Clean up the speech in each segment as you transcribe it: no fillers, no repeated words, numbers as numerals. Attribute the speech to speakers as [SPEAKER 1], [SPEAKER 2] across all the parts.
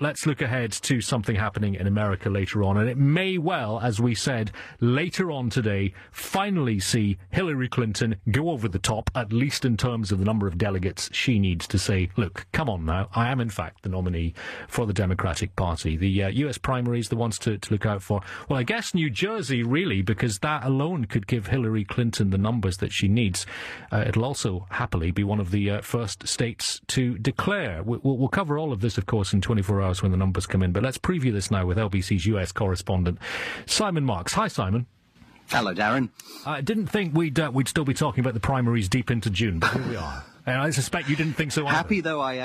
[SPEAKER 1] let's look ahead to something happening in America later on, and it may well, as we said, later on today, finally see Hillary Clinton go over the top, at least in terms of the number of delegates she needs to say, look, come on now, I am in fact the nominee for the Democratic Party. The US primaries, the ones to look out for. Well, I guess New Jersey, really, because that alone could give Hillary Clinton the numbers that she needs. It'll also happily be one of the first states to declare. We'll cover all of this, of course, in 24 hours when the numbers come in, but let's preview this now with LBC's US correspondent, Simon Marks. Hi, Simon.
[SPEAKER 2] Hello, Darren.
[SPEAKER 1] I didn't think we'd still be talking about the primaries deep into June, but here we are. And I suspect you didn't think so either.
[SPEAKER 2] Happy though I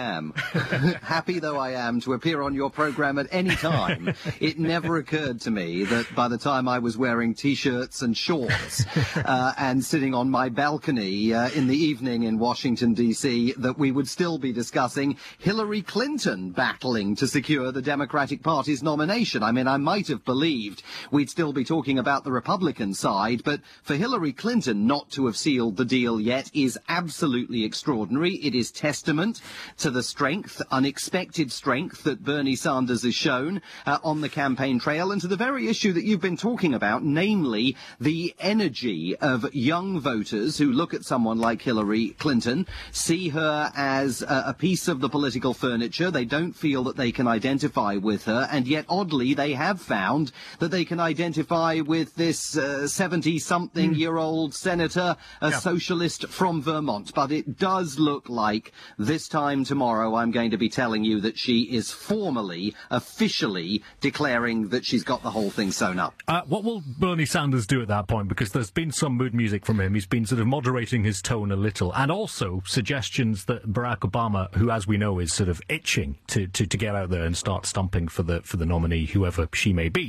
[SPEAKER 2] am to appear on your programme at any time, it never occurred to me that by the time I was wearing T-shirts and shorts and sitting on my balcony in the evening in Washington, D.C., that we would still be discussing Hillary Clinton battling to secure the Democratic Party's nomination. I mean, I might have believed we'd still be talking about the Republican side, but for Hillary Clinton not to have sealed the deal yet is absolutely extraordinary. It is testament to the strength, unexpected strength, that Bernie Sanders has shown on the campaign trail, and to the very issue that you've been talking about, namely the energy of young voters who look at someone like Hillary Clinton, see her as a piece of the political furniture. They don't feel that they can identify with her, and yet oddly they have found that they can identify with this 70-something-year-old senator, a socialist from Vermont. But it does look like this time tomorrow I'm going to be telling you that she is formally, officially declaring that she's got the whole thing sewn up.
[SPEAKER 1] What will Bernie Sanders do at that point? Because there's been some mood music from him. He's been sort of moderating his tone a little, and also suggestions that Barack Obama, who, as we know, is sort of itching to get out there and start stumping for the nominee, whoever she may be,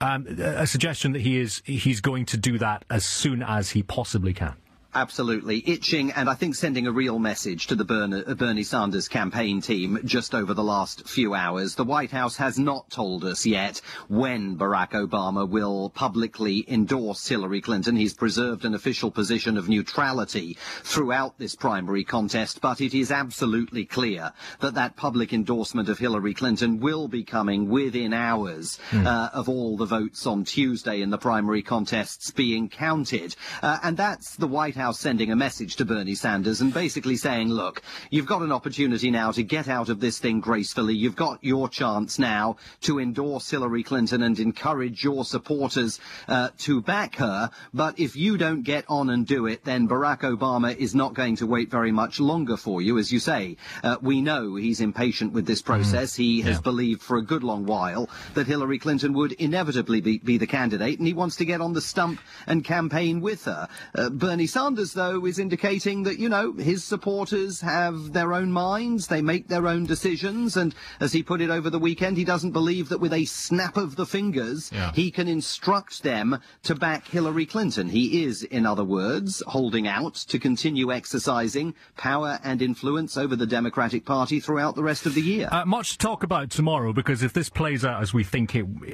[SPEAKER 1] a suggestion that he's going to do that as soon as he possibly can.
[SPEAKER 2] Absolutely. Itching, and I think sending a real message to the Bernie Sanders campaign team just over the last few hours. The White House has not told us yet when Barack Obama will publicly endorse Hillary Clinton. He's preserved an official position of neutrality throughout this primary contest, but it is absolutely clear that that public endorsement of Hillary Clinton will be coming within hours of all the votes on Tuesday in the primary contests being counted. And that's the White House sending a message to Bernie Sanders and basically saying, look, you've got an opportunity now to get out of this thing gracefully. You've got your chance now to endorse Hillary Clinton and encourage your supporters to back her. But if you don't get on and do it, then Barack Obama is not going to wait very much longer for you. As you say, we know he's impatient with this process. He has believed for a good long while that Hillary Clinton would inevitably be the candidate, and he wants to get on the stump and campaign with her. Bernie Sanders, though, is indicating that, you know, his supporters have their own minds, they make their own decisions, and as he put it over the weekend, he doesn't believe that with a snap of the fingers he can instruct them to back Hillary Clinton. He is, in other words, holding out to continue exercising power and influence over the Democratic Party throughout the rest of the year.
[SPEAKER 1] Much to talk about tomorrow, because if this plays out as we think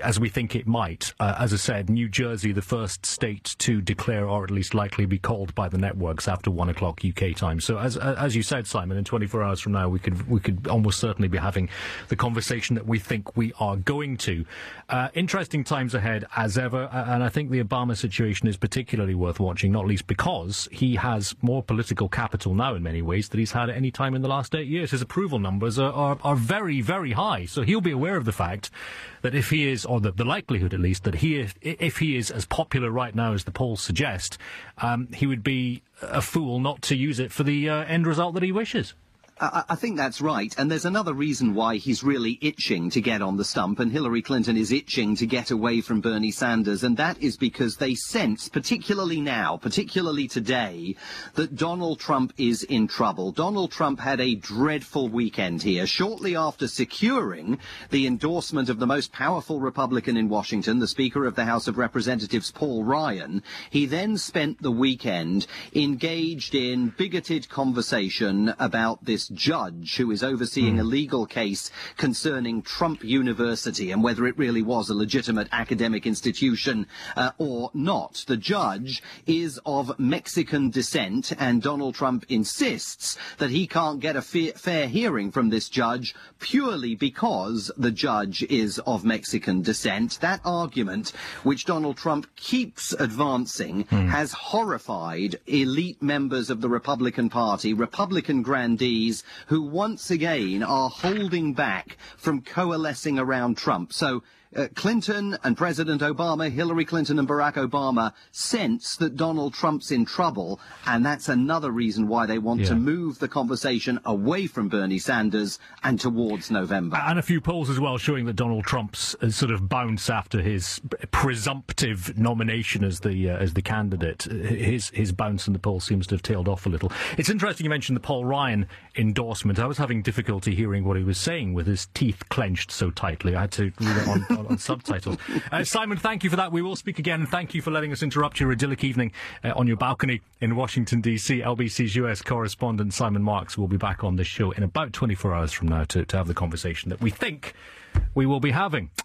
[SPEAKER 1] it might, as I said, New Jersey, the first state to declare, or at least likely be called by the networks after 1 o'clock UK time. So as you said, Simon, in 24 hours from now we could almost certainly be having the conversation that we think we are going to. Interesting times ahead as ever, and I think the Obama situation is particularly worth watching, not least because he has more political capital now in many ways than he's had at any time in the last 8 years. His approval numbers are very, very high, so he'll be aware of the fact that if he is, or the likelihood at least, that if he is as popular right now as the polls suggest, he would be a fool not to use it for the end result that he wishes.
[SPEAKER 2] I think that's right, and there's another reason why he's really itching to get on the stump, and Hillary Clinton is itching to get away from Bernie Sanders, and that is because they sense, particularly now, particularly today, that Donald Trump is in trouble. Donald Trump had a dreadful weekend here. Shortly after securing the endorsement of the most powerful Republican in Washington, the Speaker of the House of Representatives, Paul Ryan, he then spent the weekend engaged in bigoted conversation about this this judge who is overseeing a legal case concerning Trump University and whether it really was a legitimate academic institution or not. The judge is of Mexican descent, and Donald Trump insists that he can't get a fair hearing from this judge purely because the judge is of Mexican descent. That argument, which Donald Trump keeps advancing, has horrified elite members of the Republican Party, Republican grandees, who once again are holding back from coalescing around Trump. So Clinton and President Obama, Hillary Clinton and Barack Obama sense that Donald Trump's in trouble, and that's another reason why they want to move the conversation away from Bernie Sanders and towards November.
[SPEAKER 1] And a few polls as well showing that Donald Trump's sort of bounce after his presumptive nomination as the candidate, his bounce in the polls seems to have tailed off a little. It's interesting you mentioned the Paul Ryan endorsement. I was having difficulty hearing what he was saying with his teeth clenched so tightly. I had to read it on subtitles. Simon, thank you for that. We will speak again, and thank you for letting us interrupt your idyllic evening on your balcony in Washington, D.C. LBC's US correspondent Simon Marks will be back on this show in about 24 hours from now to have the conversation that we think we will be having.